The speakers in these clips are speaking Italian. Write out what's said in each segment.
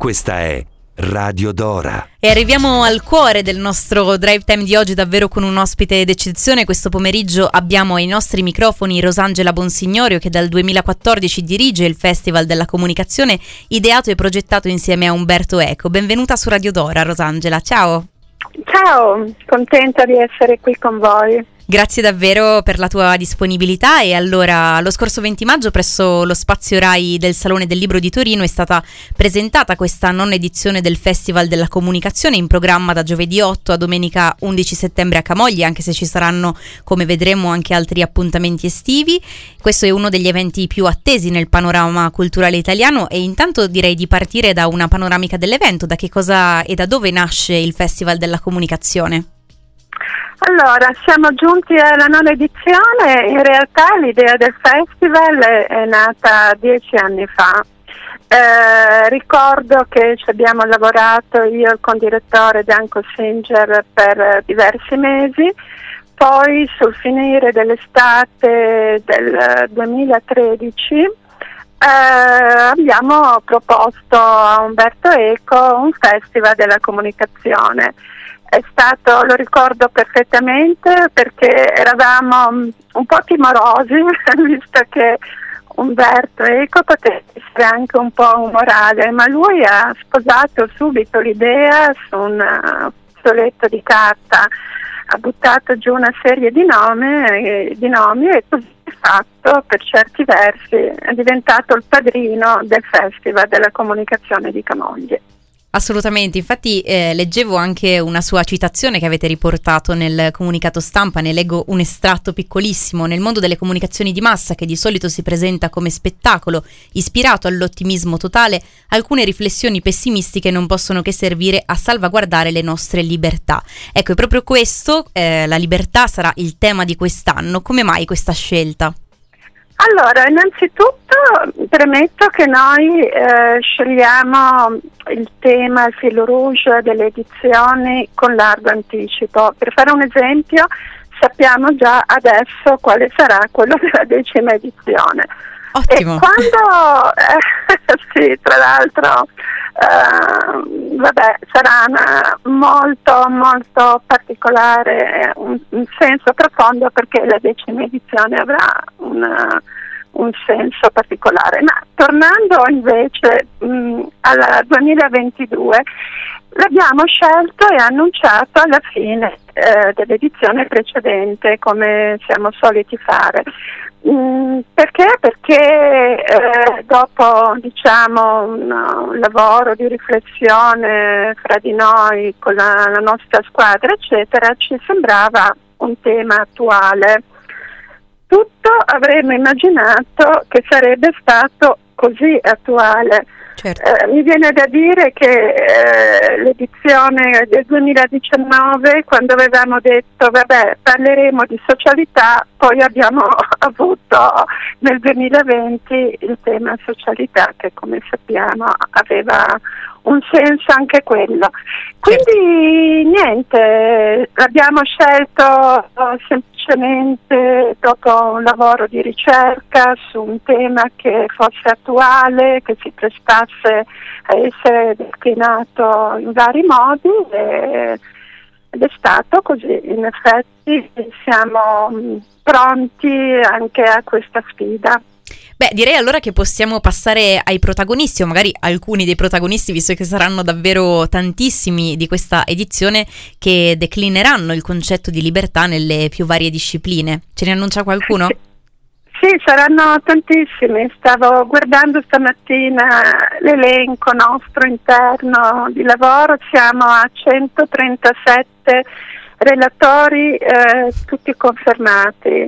Questa è Radio Dora. E arriviamo al cuore del nostro Drive Time di oggi, davvero con un ospite d'eccezione. Questo pomeriggio abbiamo ai nostri microfoni Rosangela Bonsignorio, che dal 2014 dirige il Festival della Comunicazione, ideato e progettato insieme a Umberto Eco. Benvenuta su Radio Dora, Rosangela, ciao. Ciao, contenta di essere qui con voi. Grazie davvero per la tua disponibilità. E allora, lo scorso 20 maggio presso lo Spazio Rai del Salone del Libro di Torino è stata presentata questa nona edizione del Festival della Comunicazione, in programma da giovedì 8 a domenica 11 settembre a Camogli, anche se ci saranno, come vedremo, anche altri appuntamenti estivi. Questo è uno degli eventi più attesi nel panorama culturale italiano, e intanto direi di partire da una panoramica dell'evento. Da che cosa e da dove nasce il Festival della Comunicazione? Allora, siamo giunti alla nona edizione. In realtà l'idea del festival è nata 10 anni fa. Ricordo che ci abbiamo lavorato io e il condirettore Danko Singer per diversi mesi. Poi sul finire dell'estate del 2013 abbiamo proposto a Umberto Eco un festival della comunicazione. È stato, lo ricordo perfettamente, perché eravamo un po' timorosi, visto che Umberto Eco poteva essere anche un po' umorale, ma lui ha sposato subito l'idea su un fazzoletto di carta, ha buttato giù una serie di nomi e così è fatto. Per certi versi è diventato il padrino del Festival della Comunicazione di Camogli. Assolutamente, infatti leggevo anche una sua citazione che avete riportato nel comunicato stampa. Ne leggo un estratto piccolissimo. Nel mondo delle comunicazioni di massa, che di solito si presenta come spettacolo ispirato all'ottimismo totale, alcune riflessioni pessimistiche non possono che servire a salvaguardare le nostre libertà. Ecco, è proprio questo, la libertà sarà il tema di quest'anno. Come mai questa scelta? Allora, innanzitutto premetto che noi scegliamo il tema, il fil rouge delle edizioni con largo anticipo. Per fare un esempio, sappiamo già adesso quale sarà quello della 10ª edizione. Ottimo. E quando, sì, tra l'altro, sarà molto particolare, un senso profondo, perché la 10ª edizione avrà un senso particolare. Ma tornando invece al 2022, l'abbiamo scelto e annunciato alla fine dell'edizione precedente, come siamo soliti fare. Perché? Perché dopo un lavoro di riflessione fra di noi, con la nostra squadra eccetera, ci sembrava un tema attuale. Tutto avremmo immaginato che sarebbe stato così attuale. Certo. Mi viene da dire che l'edizione del 2019, quando avevamo detto parleremo di socialità, poi abbiamo avuto nel 2020 il tema socialità, che come sappiamo aveva un senso anche quello. Quindi niente, l'abbiamo scelto semplicemente dopo un lavoro di ricerca su un tema che fosse attuale, che si prestasse a essere declinato in vari modi, ed è stato così. In effetti siamo pronti anche a questa sfida. Beh, direi allora che possiamo passare ai protagonisti, o magari alcuni dei protagonisti, visto che saranno davvero tantissimi di questa edizione, che declineranno il concetto di libertà nelle più varie discipline. Ce ne annuncia qualcuno? Sì, saranno tantissimi. Stavo guardando stamattina l'elenco nostro interno di lavoro. Siamo a 137 relatori, tutti confermati.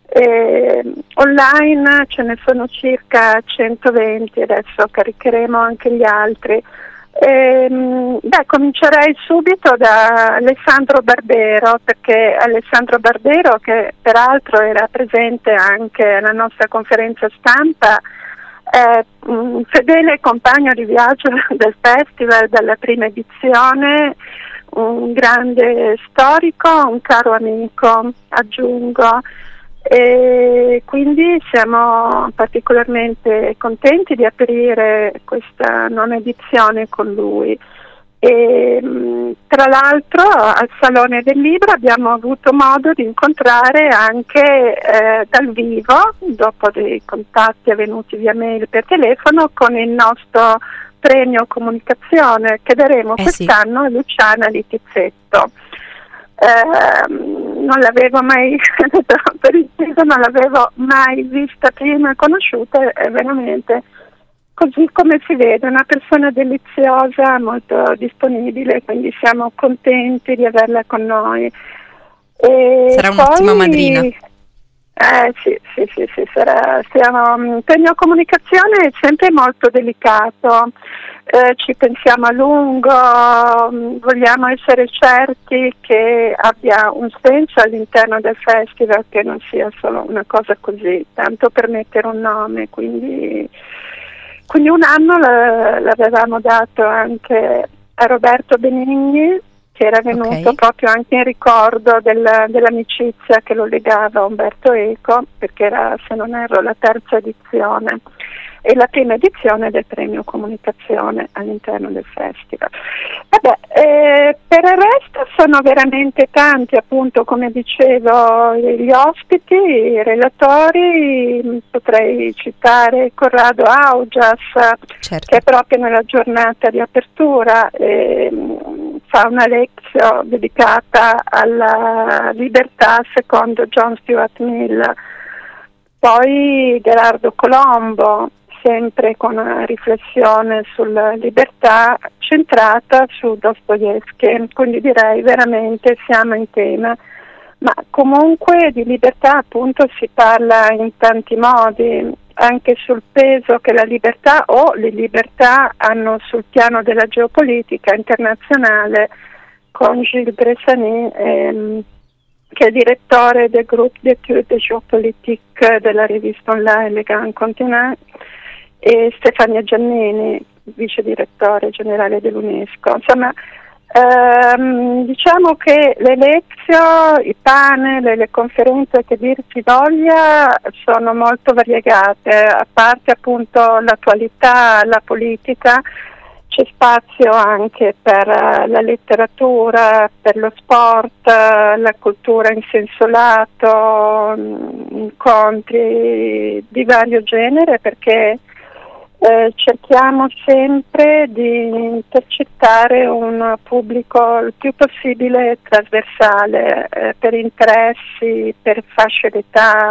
Online ce ne sono circa 120, adesso caricheremo anche gli altri. Comincerei subito da Alessandro Barbero, perché Alessandro Barbero, che peraltro era presente anche alla nostra conferenza stampa, è un fedele compagno di viaggio del festival dalla prima edizione, un grande storico, un caro amico, aggiungo. E quindi siamo particolarmente contenti di aprire questa nona edizione con lui. E, tra l'altro al Salone del Libro abbiamo avuto modo di incontrare anche dal vivo, dopo dei contatti avvenuti via mail per telefono, con il nostro premio comunicazione che daremo quest'anno a Luciana Littizzetto. Non l'avevo mai per il viso, non l'avevo mai vista prima, conosciuta, è veramente così come si vede, una persona deliziosa, molto disponibile, quindi siamo contenti di averla con noi. E sarà un'ottima madrina. Sì, il premio comunicazione è sempre molto delicato, ci pensiamo a lungo, vogliamo essere certi che abbia un senso all'interno del festival, che non sia solo una cosa così, tanto per mettere un nome, quindi un anno l'avevamo dato anche a Roberto Benigni, che era venuto proprio anche in ricordo dell'amicizia che lo legava a Umberto Eco, perché era, se non erro, la terza edizione e la prima edizione del premio comunicazione all'interno del festival. Per il resto sono veramente tanti, appunto, come dicevo, gli ospiti, i relatori. Potrei citare Corrado Augias, che proprio nella giornata di apertura fa una lezione dedicata alla libertà secondo John Stuart Mill. Poi Gerardo Colombo, sempre con una riflessione sulla libertà centrata su Dostoevskij, quindi direi veramente siamo in tema. Ma comunque di libertà appunto si parla in tanti modi, anche sul peso che la libertà o le libertà hanno sul piano della geopolitica internazionale, con Gilles Bressani, che è direttore del Groupe d'études géopolitique della rivista online Le Grand Continent, e Stefania Giannini, vice direttore generale dell'UNESCO. Insomma, diciamo che le lezioni, i panel, le conferenze, che dir si voglia, sono molto variegate, a parte appunto l'attualità, la politica. C'è spazio anche per la letteratura, per lo sport, la cultura in senso lato, incontri di vario genere, perché cerchiamo sempre di intercettare un pubblico il più possibile trasversale, per interessi, per fasce d'età,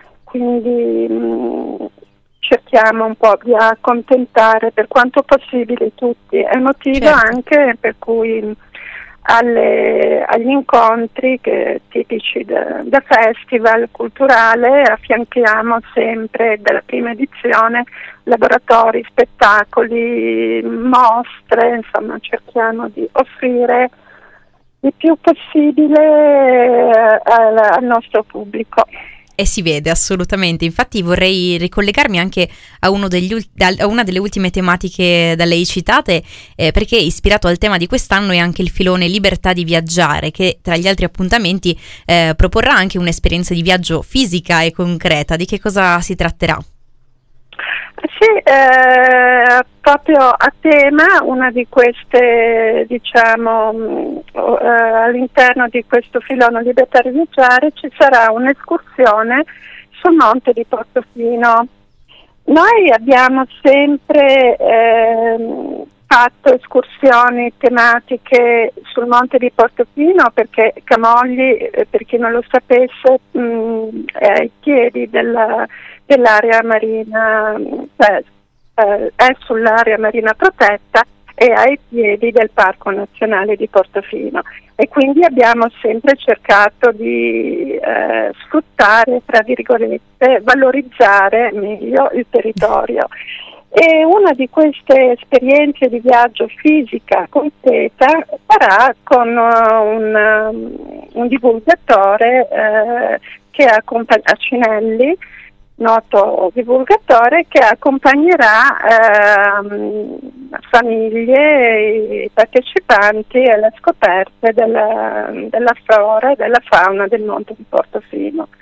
quindi cerchiamo un po' di accontentare per quanto possibile tutti. È motivo anche per cui agli incontri tipici da festival culturale affianchiamo sempre, dalla prima edizione, laboratori, spettacoli, mostre, insomma cerchiamo di offrire il più possibile al nostro pubblico. E si vede assolutamente. Infatti vorrei ricollegarmi anche a una delle ultime tematiche da lei citate, perché ispirato al tema di quest'anno è anche il filone Libertà di viaggiare, che tra gli altri appuntamenti proporrà anche un'esperienza di viaggio fisica e concreta. Di che cosa si tratterà? Sì, proprio a tema, una di queste, diciamo, all'interno di questo filone Libertà di viaggiare ci sarà un'escursione sul Monte di Portofino. Noi abbiamo sempre fatto escursioni tematiche sul Monte di Portofino, perché Camogli, per chi non lo sapesse, è ai piedi dell'area marina, è sull'area marina protetta e ai piedi del Parco Nazionale di Portofino, e quindi abbiamo sempre cercato di sfruttare, tra virgolette, valorizzare meglio il territorio. E una di queste esperienze di viaggio fisica completa sarà con un divulgatore che accompagna Cinelli, noto divulgatore, che accompagnerà famiglie e i partecipanti alle scoperte della flora e della fauna del Monte di Portofino.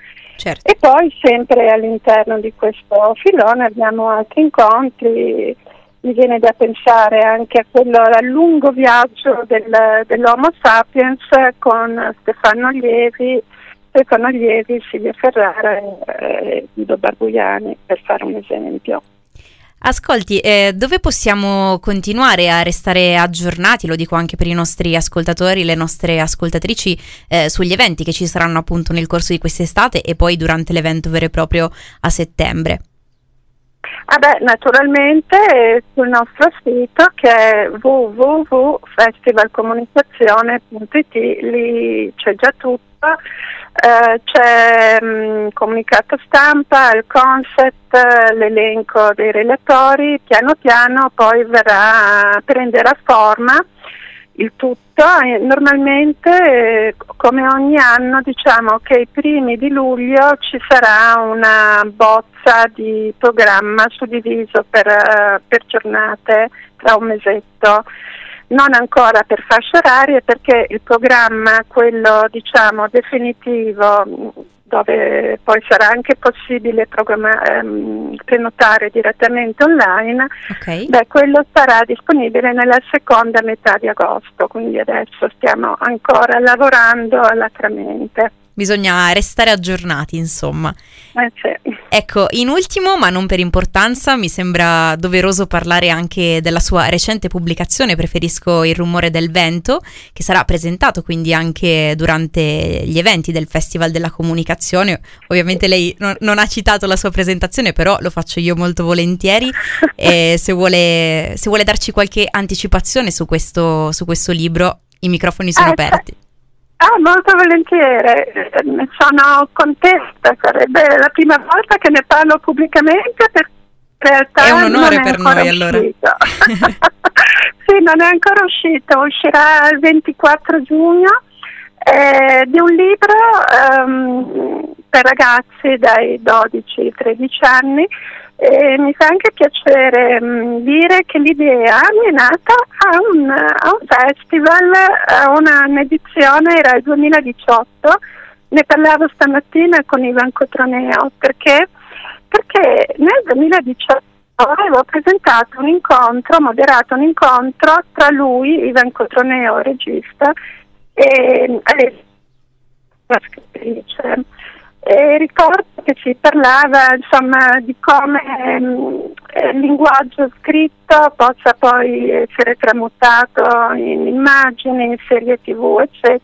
Certo. E poi sempre all'interno di questo filone abbiamo altri incontri. Mi viene da pensare anche a quello, al lungo viaggio dell'Homo sapiens con Stefano Lievi, Silvia Ferrara e Guido Barbuiani, per fare un esempio. Ascolti, dove possiamo continuare a restare aggiornati, lo dico anche per i nostri ascoltatori, le nostre ascoltatrici, sugli eventi che ci saranno appunto nel corso di quest'estate e poi durante l'evento vero e proprio a settembre? Naturalmente sul nostro sito, che è www.festivalcomunicazione.it, lì c'è già tutto. C'è comunicato stampa, il concept, l'elenco dei relatori, piano piano poi prenderà forma il tutto. Normalmente come ogni anno diciamo che i primi di luglio ci sarà una bozza di programma suddiviso per giornate tra un mesetto. Non ancora per fasce orarie, perché il programma, quello diciamo definitivo, dove poi sarà anche possibile prenotare direttamente online, Okay. Quello sarà disponibile nella seconda metà di agosto, quindi adesso stiamo ancora lavorando alacremente. Bisogna restare aggiornati, insomma. Sì. Ecco, in ultimo, ma non per importanza, mi sembra doveroso parlare anche della sua recente pubblicazione Preferisco il rumore del vento, che sarà presentato quindi anche durante gli eventi del Festival della Comunicazione. Ovviamente lei non ha citato la sua presentazione, però lo faccio io molto volentieri. E se vuole darci qualche anticipazione su questo libro, i microfoni sono aperti. Molto volentieri, sono contenta, sarebbe la prima volta che ne parlo pubblicamente, perché in realtà è un onore non è per noi allora. Sì, non è ancora uscito, uscirà il 24 giugno, di un libro per ragazzi dai 12 ai 13 anni. E mi fa anche piacere dire che l'idea mi è nata a un festival, a un'edizione, era il 2018, ne parlavo stamattina con Ivan Cotroneo, perché nel 2018 avevo presentato moderato un incontro tra lui, Ivan Cotroneo, regista, e la scrittrice. E ricordo che si parlava insomma di come il linguaggio scritto possa poi essere tramutato in immagini, in serie TV, eccetera.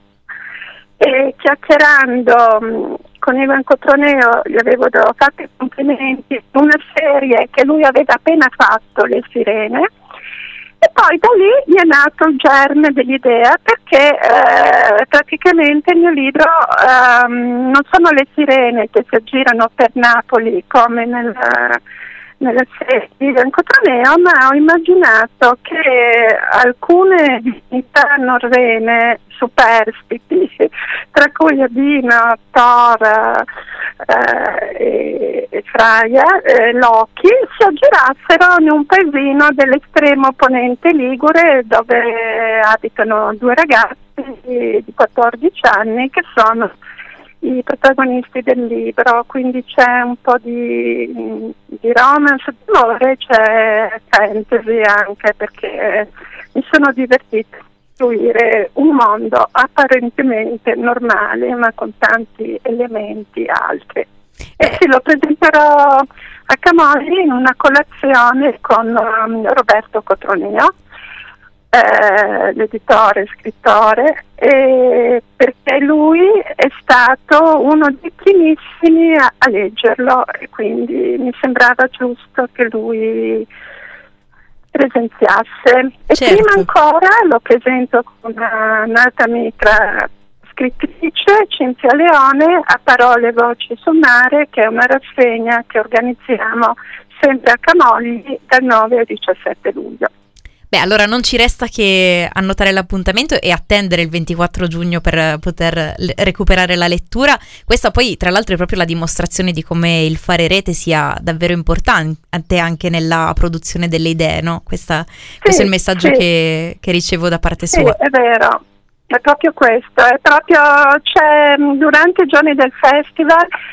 E chiacchierando con Ivan Cotroneo gli avevo fatto i complimenti su una serie che lui aveva appena fatto, Le Sirene. E poi da lì mi è nato il germe dell'idea, perché praticamente il mio libro non sono le sirene che si aggirano per Napoli come nella serie di Ivan Cotroneo, ma ho immaginato che alcune divinità norrene superstiti, tra cui Odino, Thor e Freya, Loki, si aggirassero in un paesino dell'estremo ponente ligure, dove abitano due ragazzi di 14 anni che sono i protagonisti del libro, quindi c'è un po' di romance, d'amore, c'è fantasy anche, perché mi sono divertita a costruire un mondo apparentemente normale ma con tanti elementi altri. E sì, lo presenterò a Camogli in una colazione con Roberto Cotroneo, l'editore, scrittore, perché lui è stato uno dei primissimi a leggerlo, e quindi mi sembrava giusto che lui presenziasse. E certo. Prima ancora lo presento con un'altra amica scrittrice, Cinzia Leone, A Parole e Voci sul Mare, che è una rassegna che organizziamo sempre a Camogli dal 9 al 17 luglio. Beh, allora non ci resta che annotare l'appuntamento e attendere il 24 giugno per poter recuperare la lettura. Questa poi, tra l'altro, è proprio la dimostrazione di come il fare rete sia davvero importante anche nella produzione delle idee, no? Questo è il messaggio che ricevo da parte sua. Sì, è vero, è proprio questo, durante i giorni del festival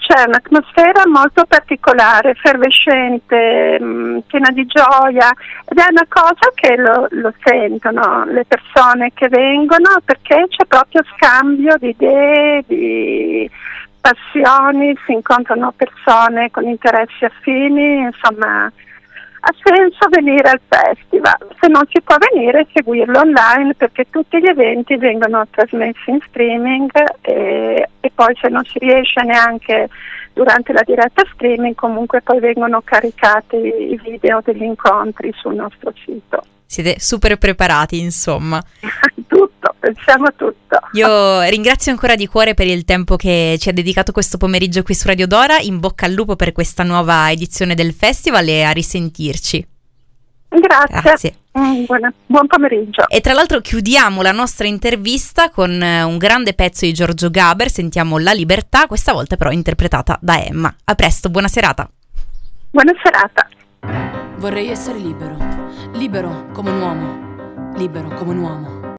c'è un'atmosfera molto particolare, effervescente, piena di gioia, ed è una cosa che lo sentono le persone che vengono, perché c'è proprio scambio di idee, di passioni, si incontrano persone con interessi affini, insomma ha senso venire al festival. Se non si può venire, seguirlo online, perché tutti gli eventi vengono trasmessi in streaming e poi se non si riesce neanche durante la diretta streaming, comunque poi vengono caricati i video degli incontri sul nostro sito. Siete super preparati, insomma. Tutto, pensiamo a tutto. Io ringrazio ancora di cuore per il tempo che ci ha dedicato questo pomeriggio qui su Radio Dora. In bocca al lupo per questa nuova edizione del festival e a risentirci. Grazie. Buon pomeriggio. E tra l'altro chiudiamo la nostra intervista con un grande pezzo di Giorgio Gaber. Sentiamo La Libertà, questa volta però interpretata da Emma. A presto, buona serata. Buona serata. Vorrei essere libero, libero come un uomo, libero come un uomo.